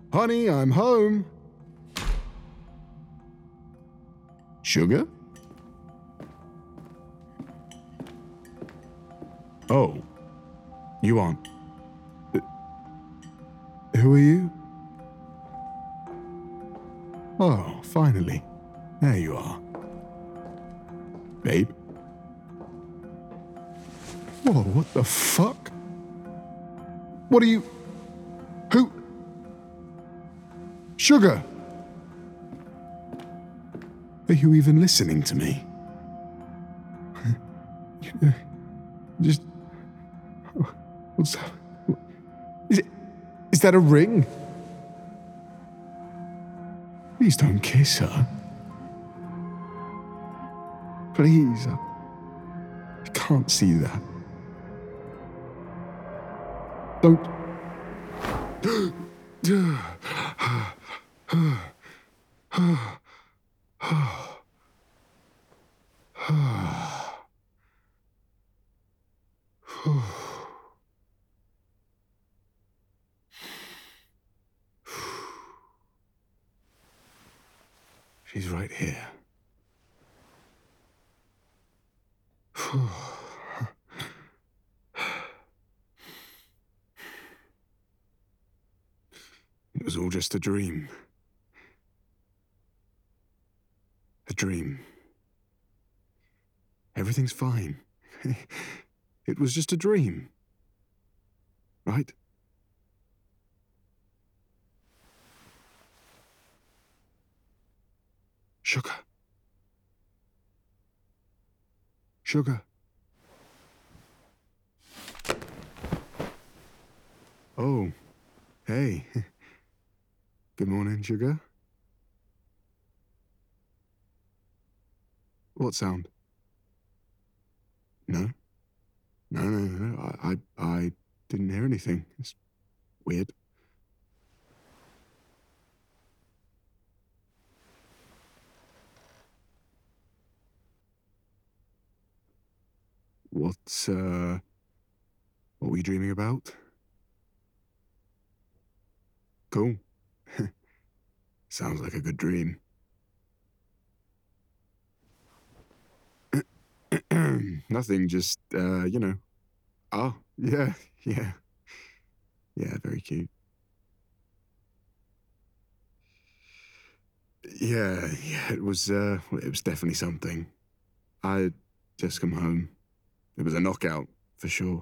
Honey, I'm home. Sugar? Oh, you aren't. Who are you? Oh, finally. There you are. Babe? Whoa, what the fuck? What are you... Who... Sugar! Are you even listening to me? Just... What's that? Is that a ring? Please don't kiss her. Please. I can't see that. Don't... She's right here. It was all just a dream. A dream. Everything's fine. It was just a dream. Right? Sugar. Sugar. Oh, hey. Good morning, Sugar. What sound? No? No. I didn't hear anything. It's weird. What were you dreaming about? Cool. Sounds like a good dream. Nothing, just, Oh, yeah. Yeah, very cute. Yeah, it was definitely something. I'd just come home. It was a knockout, for sure.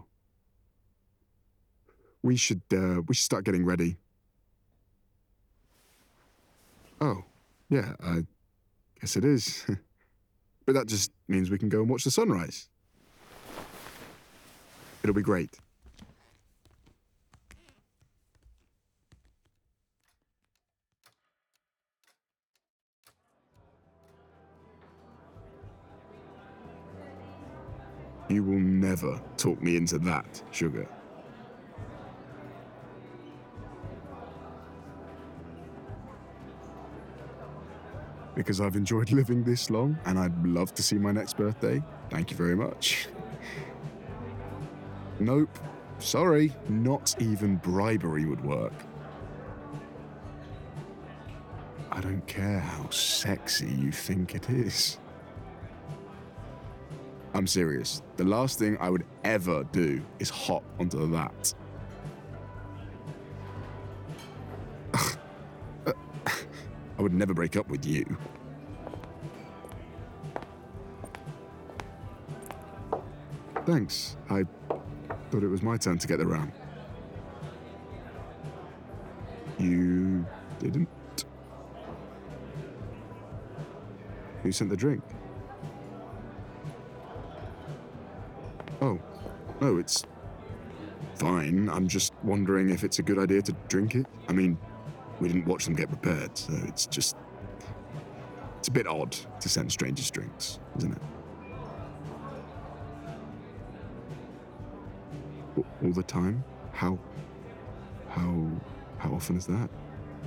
We should start getting ready. Oh, yeah, I guess it is. But that just means we can go and watch the sunrise. It'll be great. You will never talk me into that, Sugar. Because I've enjoyed living this long, and I'd love to see my next birthday. Thank you very much. Nope. Sorry, not even bribery would work. I don't care how sexy you think it is. I'm serious. The last thing I would ever do is hop onto that. I would never break up with you. Thanks. I thought it was my turn to get the ram. You didn't? Who sent the drink? Oh, no, it's fine. I'm just wondering if it's a good idea to drink it. I mean, we didn't watch them get prepared, so it's a bit odd to send strangers drinks, isn't it? All the time? How often is that?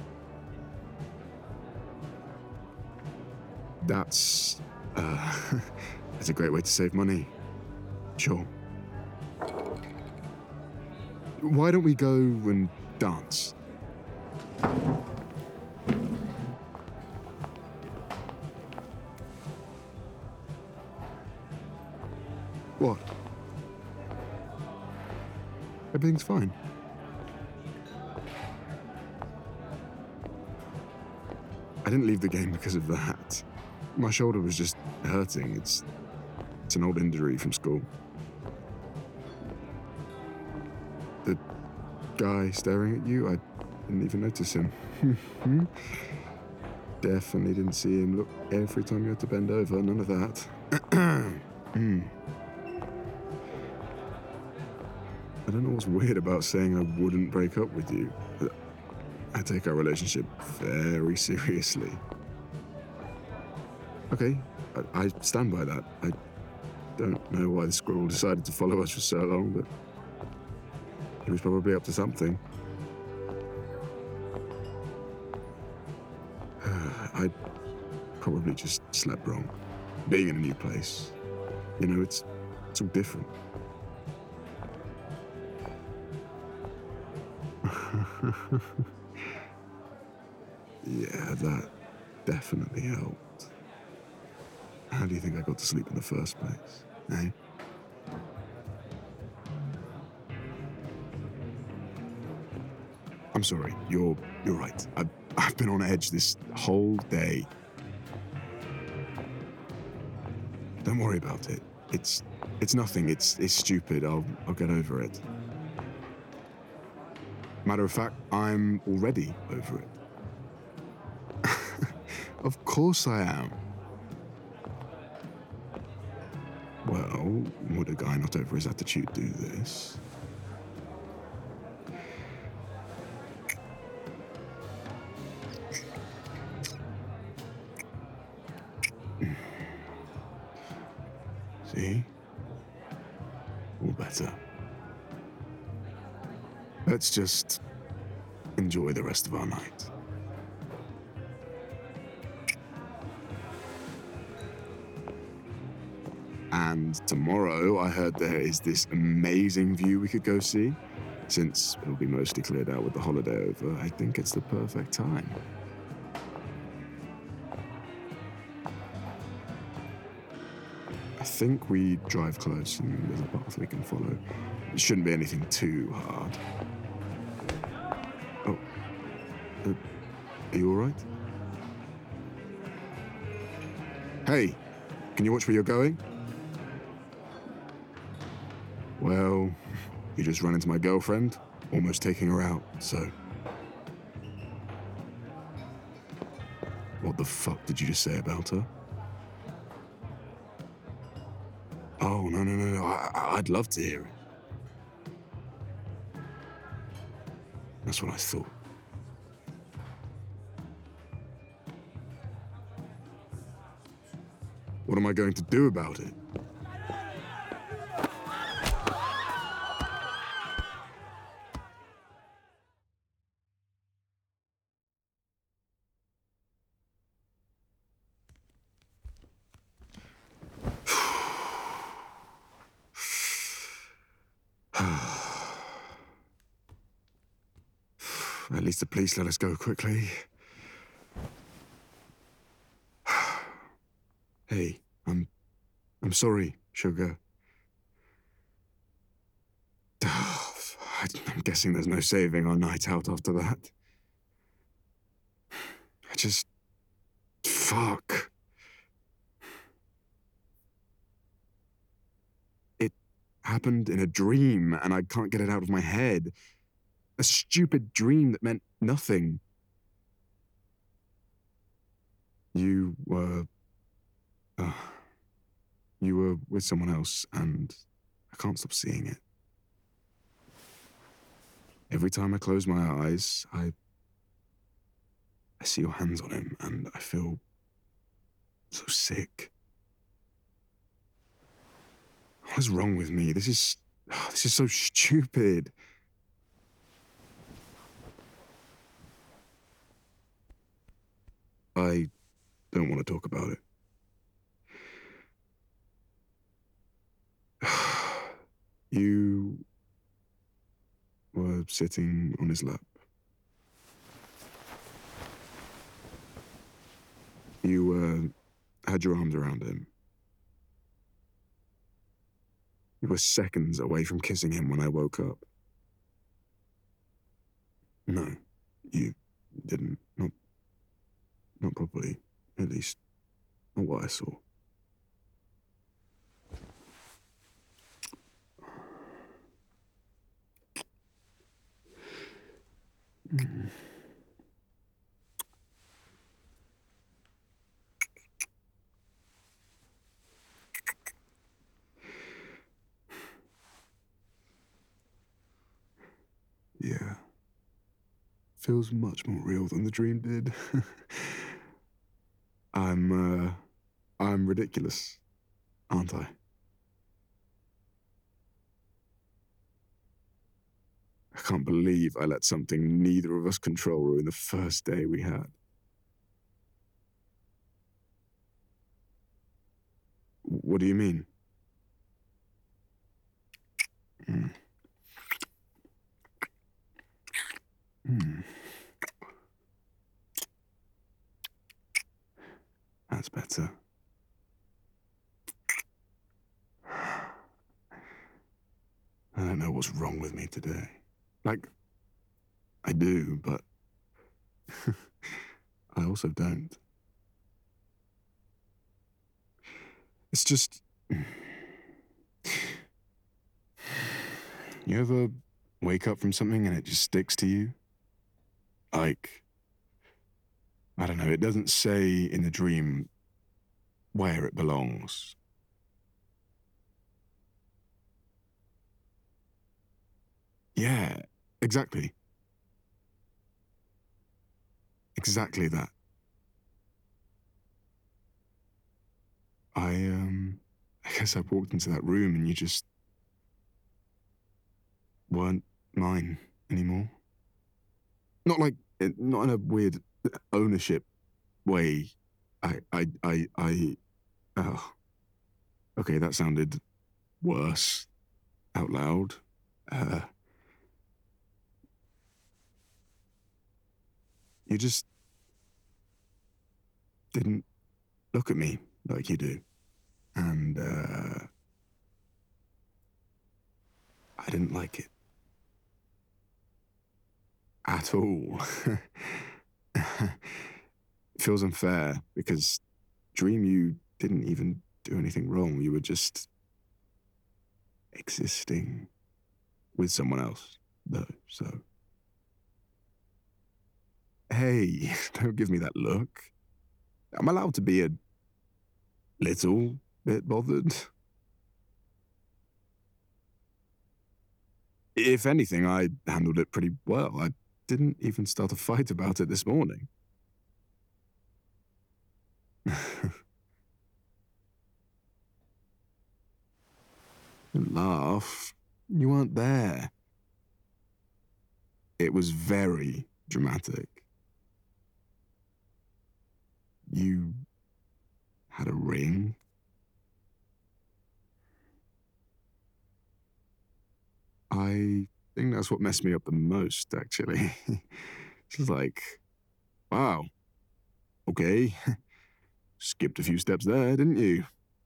That's a great way to save money. Sure. Why don't we go and dance? What? Everything's fine. I didn't leave the game because of that. My shoulder was just hurting. It's an old injury from school. The guy staring at you, I didn't even notice him. Definitely didn't see him look every time you had to bend over. None of that. I don't know what's weird about saying I wouldn't break up with you. I take our relationship very seriously. Okay, I stand by that. I don't know why the squirrel decided to follow us for so long, but he was probably up to something. I probably just slept wrong. Being in a new place, you know, it's all different. Yeah, that definitely helped. How do you think I got to sleep in the first place, eh? I'm sorry, you're right. I've been on edge this whole day. Don't worry about it. It's nothing. It's stupid. I'll get over it. Matter of fact, I'm already over it. Of course I am. Well, would a guy not over his attitude do this? See? All better. Let's just enjoy the rest of our night. And tomorrow, I heard there is this amazing view we could go see. Since it'll be mostly cleared out with the holiday over, I think it's the perfect time. I think we drive close and there's a path we can follow. It shouldn't be anything too hard. Oh. Are you all right? Hey, can you watch where you're going? Well, you just ran into my girlfriend, almost taking her out, so... What the fuck did you just say about her? Oh, no. I'd love to hear it. That's what I thought. What am I going to do about it? At least the police let us go quickly. Hey, I'm sorry, sugar. I'm guessing there's no saving our night out after that. Fuck. It happened in a dream, and I can't get it out of my head. A stupid dream that meant nothing. You were with someone else, and I can't stop seeing it. Every time I close my eyes, I see your hands on him, and I feel so sick. What is wrong with me? This is so stupid. I don't want to talk about it. You were sitting on his lap. You had your arms around him. You were seconds away from kissing him when I woke up. No, you didn't. Not properly. At least, not what I saw. Yeah. Feels much more real than the dream did. I'm ridiculous, aren't I? I can't believe I let something neither of us control ruin the first day we had. What do you mean? Mm. Mm. That's better. I don't know what's wrong with me today. Like, I do, but I also don't. It's just. You ever wake up from something and it just sticks to you? Like, I don't know, it doesn't say in the dream where it belongs. Yeah, exactly. Exactly that. I guess I walked into that room and you just weren't mine anymore. Not like, not in a weird ownership way. Oh, okay, that sounded worse out loud. Uh, you just didn't look at me like you do. And, I didn't like it. At all. It feels unfair because Dream, you didn't even do anything wrong. You were just existing with someone else, though, so. Hey, don't give me that look. I'm allowed to be a little bit bothered. If anything, I handled it pretty well. I didn't even start a fight about it this morning. Don't laugh. You weren't there. It was very dramatic. You had a ring? I think that's what messed me up the most, actually. Just like, wow, okay. Skipped a few steps there, didn't you?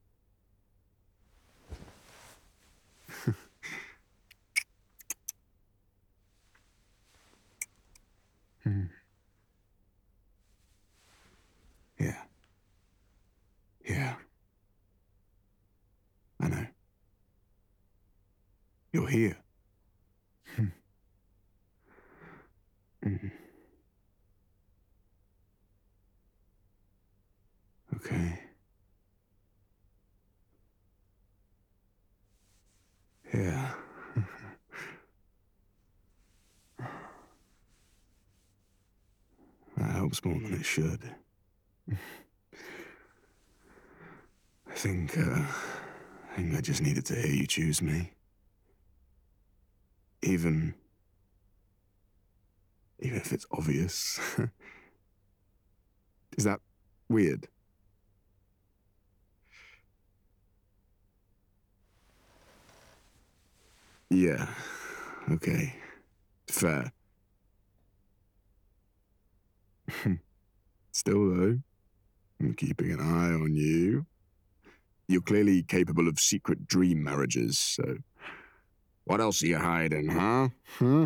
Hmm. Yeah. Yeah. I know. You're here. Hmm. Mhm. Okay. Yeah. That helps more than it should. I think I just needed to hear you choose me. Even if it's obvious. Is that weird? Yeah. Okay. Fair. Still though, I'm keeping an eye on you. You're clearly capable of secret dream marriages, so what else are you hiding, huh? Huh?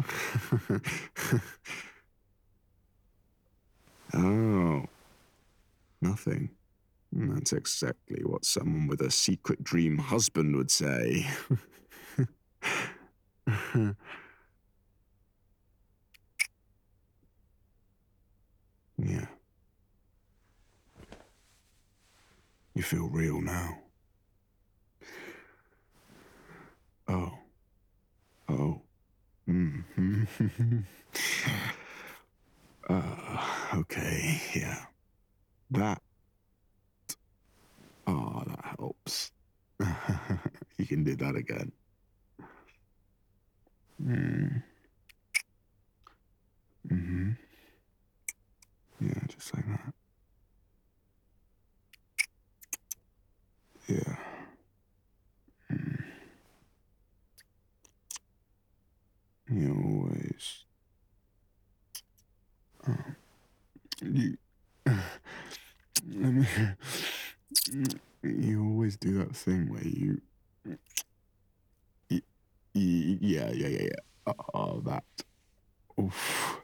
Oh, nothing. That's exactly what someone with a secret dream husband would say. Yeah. You feel real now. Oh. Oh. Mm-hmm. Okay, yeah. That. Oh, that helps. You can do that again. Mm. Mm-hmm. Yeah, just like that. Yeah. Mm. You always. You. Let me. You always do that thing where you. Yeah. Oh, that. Oof.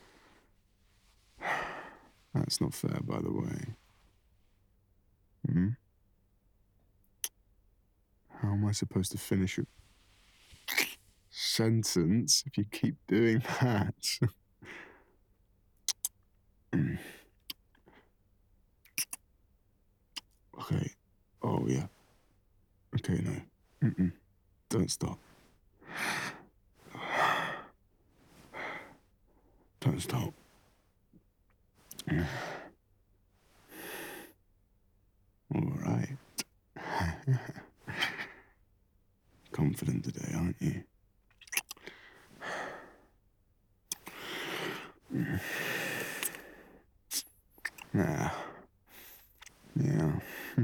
That's not fair, by the way. Hmm? How am I supposed to finish a sentence if you keep doing that? Okay. Oh, yeah. Okay, no. Mm-mm. Don't stop. Don't stop. All right. Confident today, aren't you? Yeah. Yeah.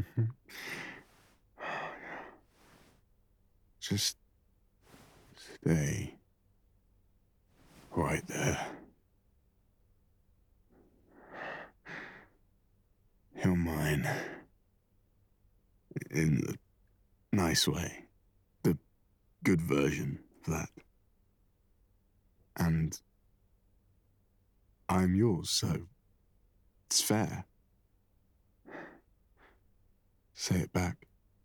Just stay right there. You're mine. In the nice way. The good version of that. And I'm yours, so it's fair. Say it back.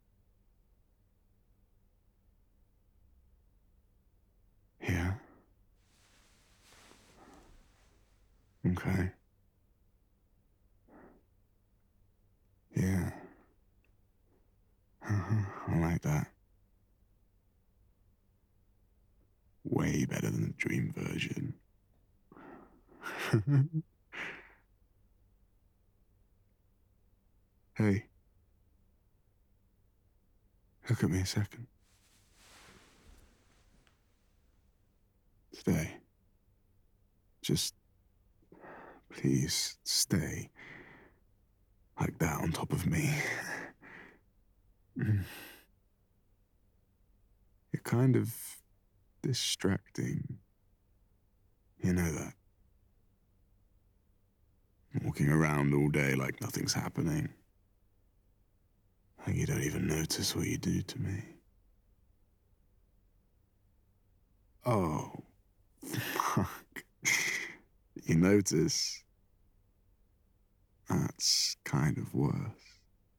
Yeah. Okay. Yeah. I like that. Way better than the dream version. Hey, look at me a second. Stay. Just please stay like that on top of me. You're kind of distracting. You know that. Walking around all day like nothing's happening. Like you don't even notice what you do to me. Oh, fuck. You notice? That's kind of worse.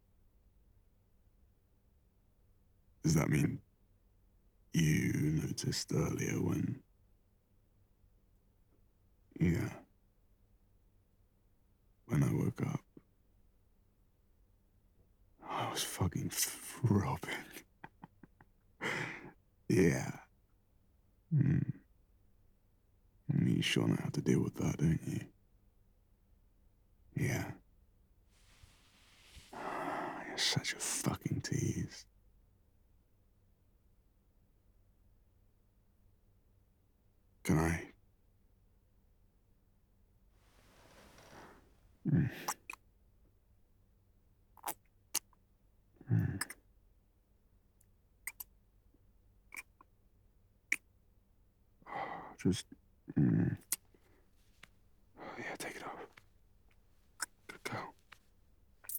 Does that mean you noticed earlier when... Yeah, when I woke up, I was fucking throbbing. Yeah. Mm. You sure know how to deal with that, don't you? Yeah. You're such a fucking tease. Can I? Mm. Mm. Just... Mm. Yeah, take it off. Good girl.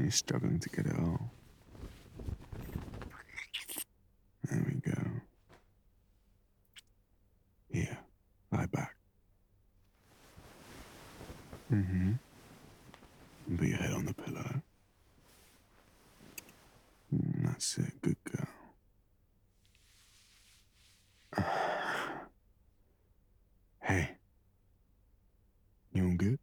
really struggling to get it off. There we go. Here, lie back. Mm-hmm. Put your head on the pillow. That's it, good girl. Hey, you all good?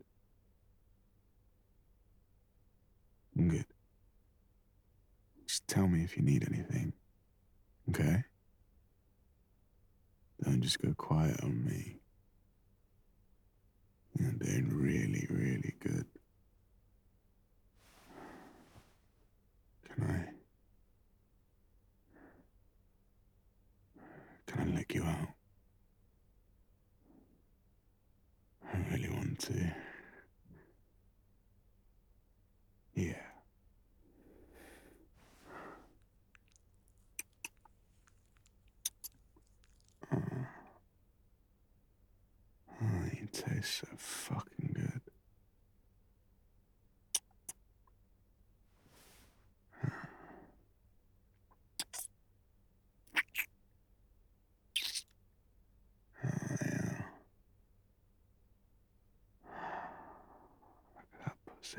I'm good. Just tell me if you need anything, okay? Don't just go quiet on me. You're doing really, really good. Can I lick you out? I really want to. Yeah. Oh, you taste so fucking good. Oh, yeah. Look at that pussy.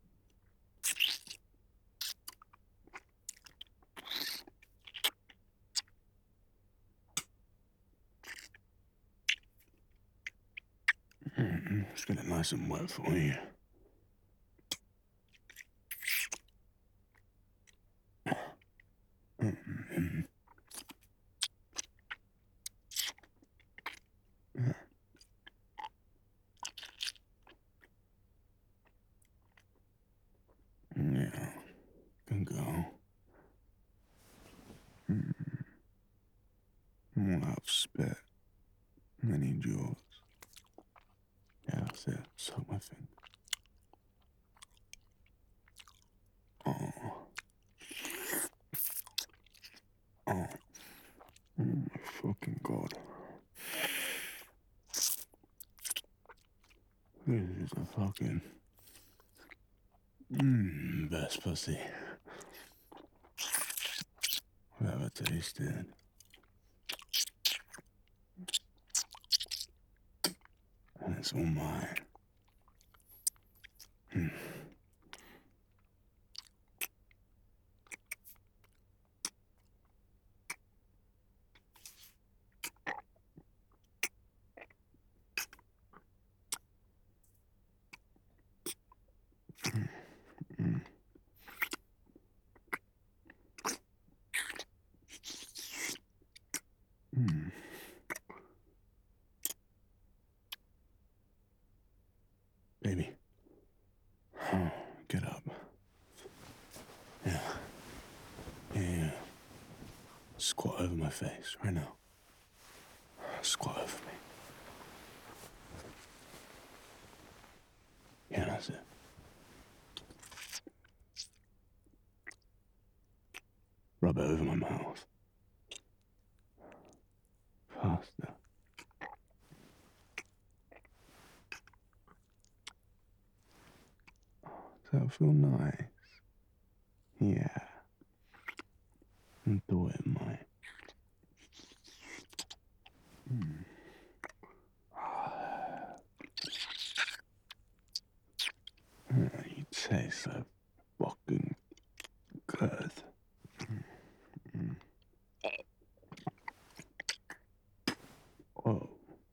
Let's get it nice and wet for you. Mm-hmm. Yeah, can go. More out spit. I need yours. Yeah, that's it. Suck my finger. Oh. Oh. Oh my fucking god. This is a fucking best pussy I've ever tasted. And it's all mine. Baby. Oh, get up. Yeah. Yeah. Squat over my face right now. Squat over me. Yeah, that's it. Rub it over my mouth. Faster. Does that feel nice? Yeah. I thought it might. You taste so fucking good. Oh.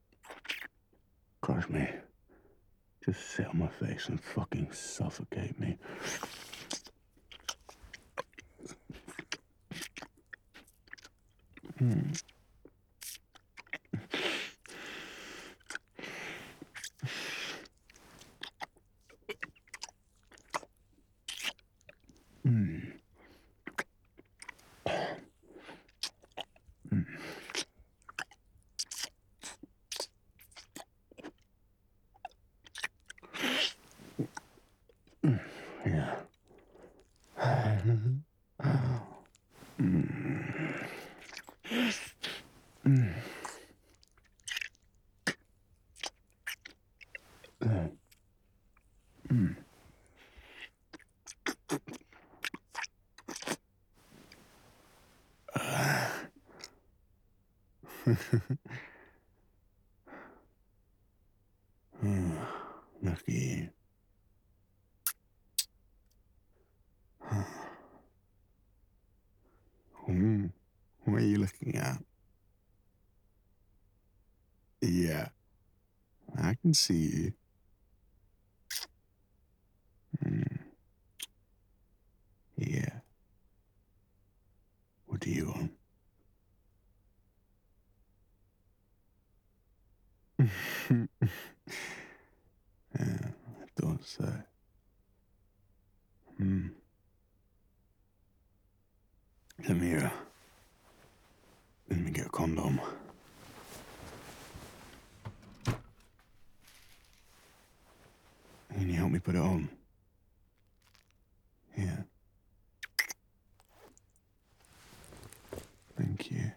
Crush me. Just sit on my face and fucking suffocate me. Yeah. Lucky you. What are you looking at? Yeah, I can see you. Yeah. What do you want? Yeah, I thought so. Let me get a condom. Can you help me put it on? Yeah. Thank you.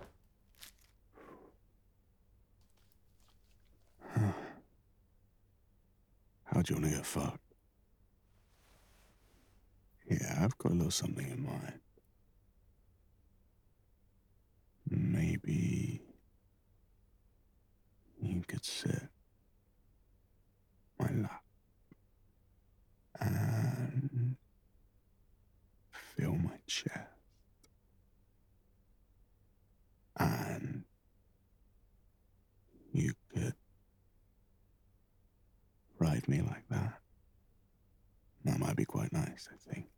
How do you want to get fucked? Yeah, I've got a little something in mind. Maybe you could sit my lap and feel my chest. And you could ride me like that. That might be quite nice, I think.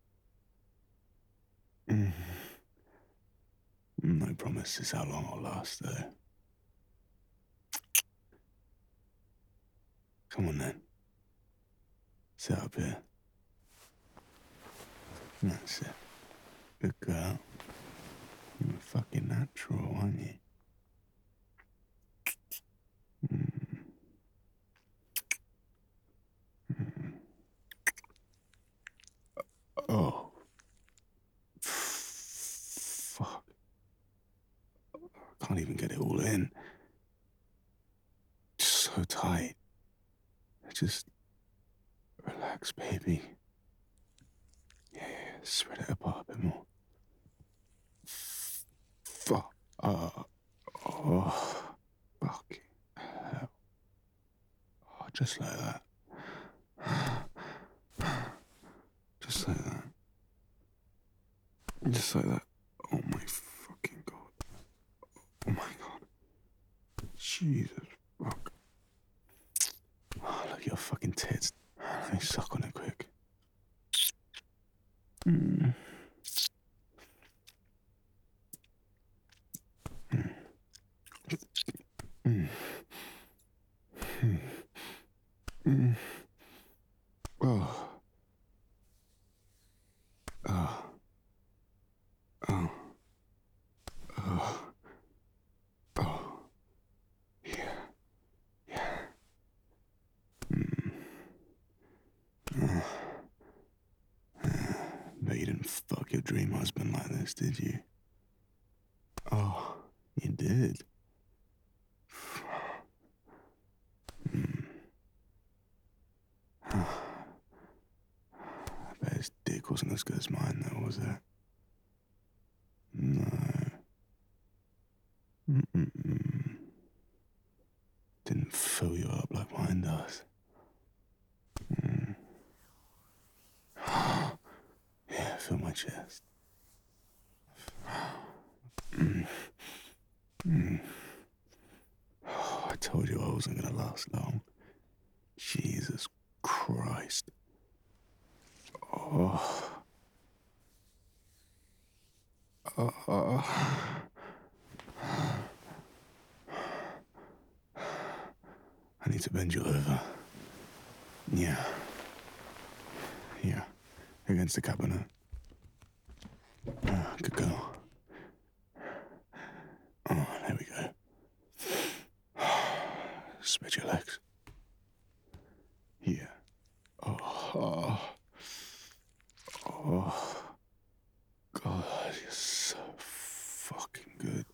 No promises how long I'll last, though. Come on, then. Sit up here. That's it. Good girl. You're a fucking natural, aren't you? Oh. Fuck. I can't even get it all in. Just so tight. Just relax, baby. Yeah, spread it apart a bit more. Fuck. Oh. Fucking hell. Oh, just like that. Just like that. Just like that. Oh my fucking god. Oh my god. Jesus fuck. Oh, look at your fucking tits. Let me suck on it quick. Oh. Oh. Oh. Oh. Oh. Yeah. Yeah. Bet you didn't fuck your dream husband like this, did you? Oh, you did. I bet his dick wasn't as good as mine, though, was it? No. Didn't fill you up like mine does. Yeah, fill my chest. Oh, I told you I wasn't gonna last long. Jesus Christ. Oh. I need to bend you over. Yeah. Yeah. Against the cabinet. Good girl. Oh, there we go. Spread your legs. Yeah. Oh. God, you're so fucking good.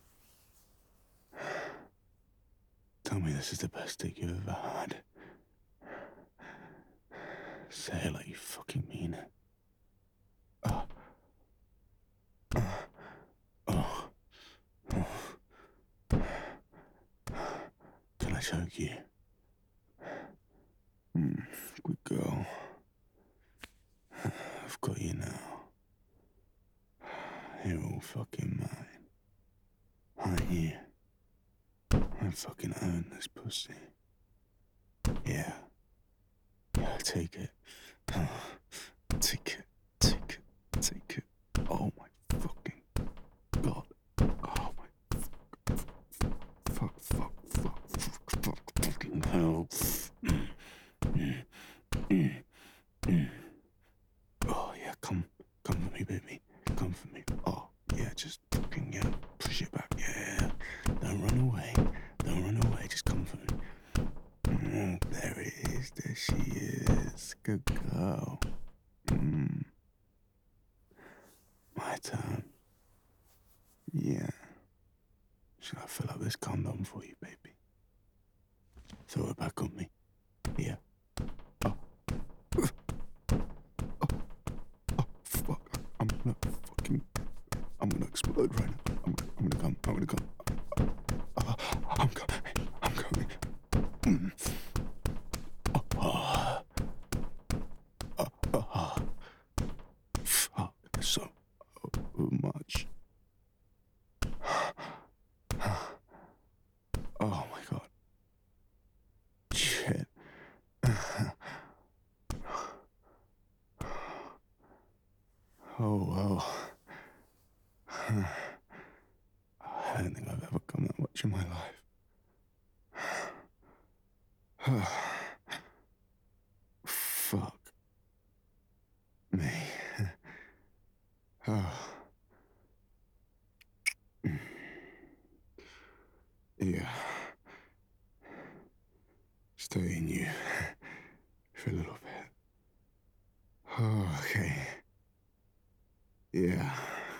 Tell me this is the best dick you've ever had. Say it like you fucking mean it. Oh. choke you. Good girl. I've got you now. You're all fucking mine. Aren't you? I fucking own this pussy. Yeah. Yeah, take it. Take it. Take it. Take it. Oh my fucking God. Oh my fuck, fucking hell. Oh yeah, come for me, baby. Come for me. Oh yeah, just fucking push it back. Yeah. Don't run away. Don't run away. Just come for me. There it is. There she is. Good girl. My turn. Yeah. Shall I fill up this condom for you, baby? Throw it back on me. Yeah. Oh. Fuck. I'm gonna explode right now. I'm gonna come. I'm coming. Fuck. So much. Oh my God. Shit. Oh, well. I don't think I've ever come that much in my life. Fuck me. Yeah. Stay in you for a little bit. Okay. Yeah.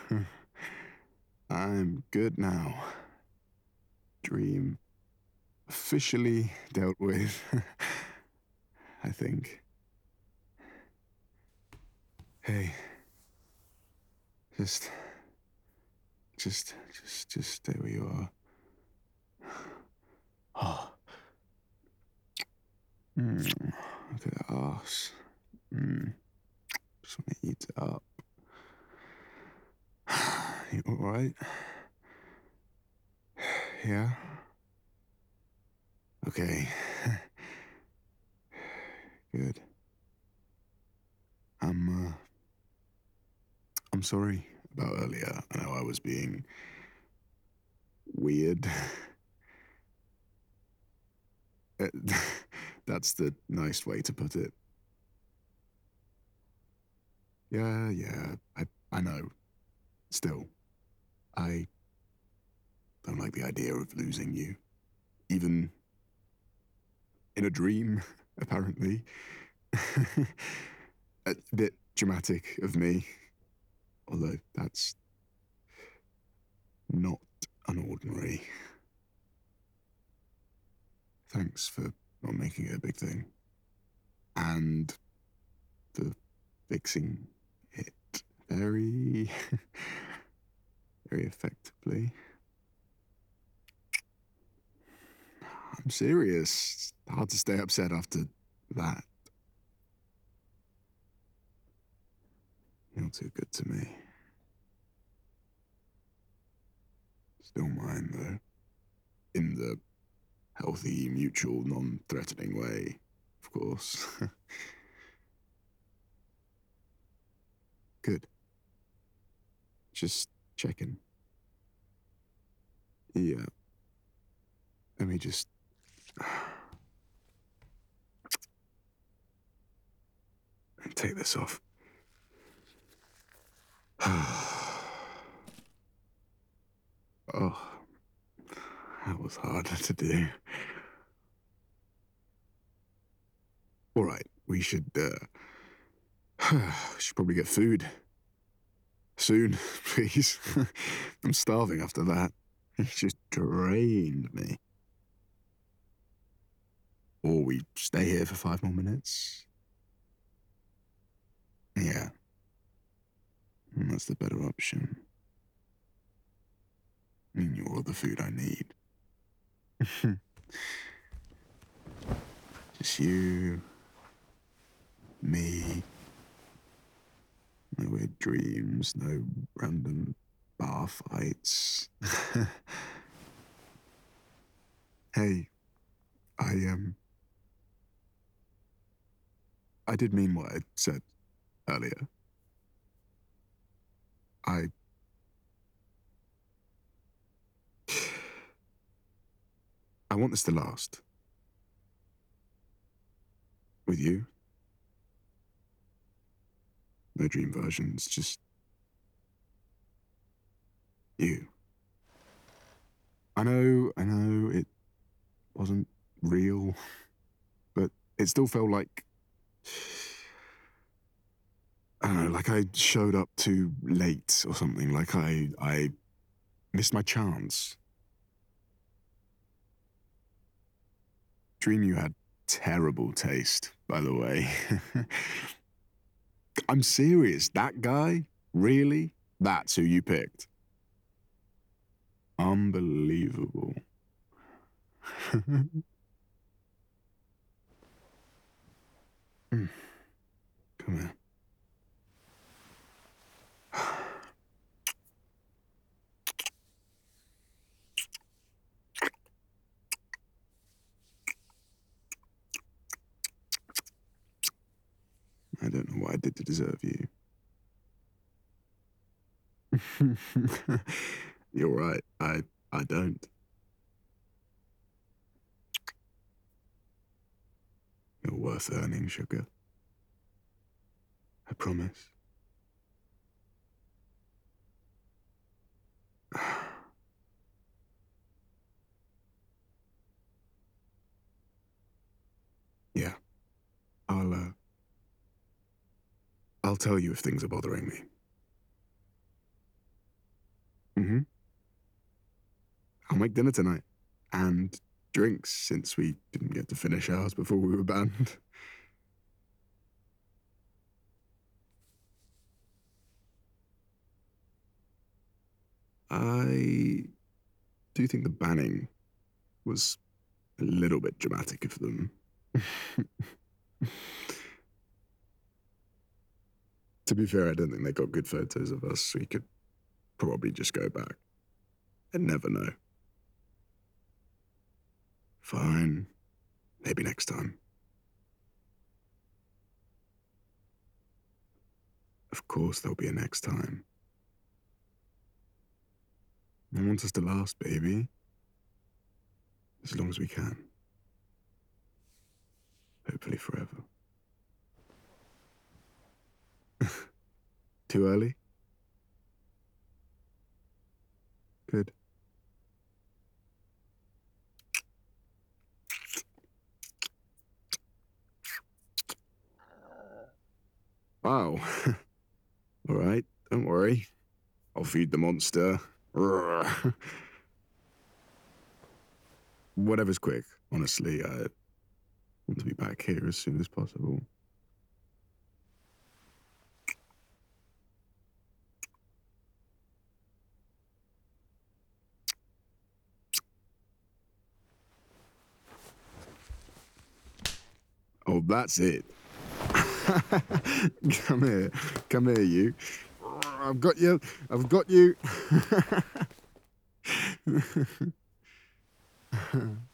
I'm good now. Dream officially dealt with, I think. Hey. Just stay where you are. Oh. Look at that arse. Just want to eat it up. You alright? Yeah? Okay. Good. I'm sorry about earlier. I know I was being weird. That's the nice way to put it. Yeah, I know. Still, I don't like the idea of losing you. Even in a dream, apparently. A bit dramatic of me. Although that's not unordinary. Thanks for not making it a big thing. And for fixing it very, very effectively. I'm serious. It's hard to stay upset after that. You're too good to me. Still mine, though. In the healthy, mutual, non-threatening way, of course. Good. Just checking. Yeah. Let me just... take this off. Oh, that was harder to do. All right, we should probably get food. Soon, please. I'm starving after that. It just drained me. Or we stay here for 5 more minutes. Yeah. That's the better option. I mean, you're all the food I need. Just you, me. No weird dreams, no random bar fights. Hey, I did mean what I said earlier. I want this to last. With you. No dream versions, just you. I know it wasn't real, but it still felt like, I don't know, like I showed up too late or something, like I missed my chance. Dream you had terrible taste, by the way. I'm serious, that guy? Really? That's who you picked? Unbelievable. Come here. I don't know what I did to deserve you. You're right, I don't. You're worth earning, sugar. I promise. Yeah, I'll tell you if things are bothering me. I'll make dinner tonight. And drinks, since we didn't get to finish ours before we were banned. I do think the banning was a little bit dramatic of them. To be fair, I don't think they got good photos of us, so we could probably just go back and never know. Fine. Maybe next time. Of course there'll be a next time. I want us to last, baby. As long as we can. Hopefully forever. Too early? Good. Wow. All right, don't worry. I'll feed the monster. Whatever's quick, honestly. I want to be back here as soon as possible. Oh, that's it. Come here, you. I've got you. I've got you.